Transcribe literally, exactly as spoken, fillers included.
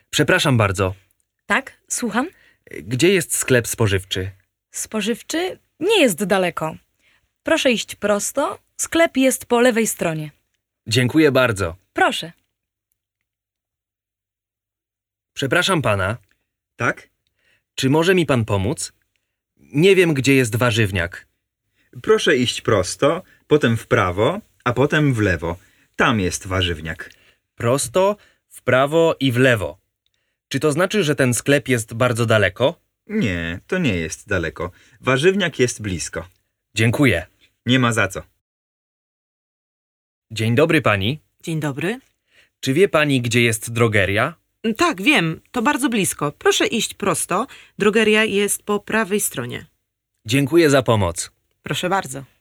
Przepraszam bardzo. Tak, słucham? Gdzie jest sklep spożywczy? Spożywczy nie jest daleko. Proszę iść prosto. Sklep jest po lewej stronie. Dziękuję bardzo. Proszę. Przepraszam pana. Tak? Czy może mi pan pomóc? Nie wiem, gdzie jest warzywniak. Proszę iść prosto, potem w prawo, a potem w lewo. Tam jest warzywniak. Prosto, w prawo i w lewo. Czy to znaczy, że ten sklep jest bardzo daleko? Nie, to nie jest daleko. Warzywniak jest blisko. Dziękuję. Nie ma za co. Dzień dobry pani. Dzień dobry. Czy wie pani, gdzie jest drogeria? Tak, wiem, to bardzo blisko. Proszę iść prosto. Drogeria jest po prawej stronie. Dziękuję za pomoc. Proszę bardzo.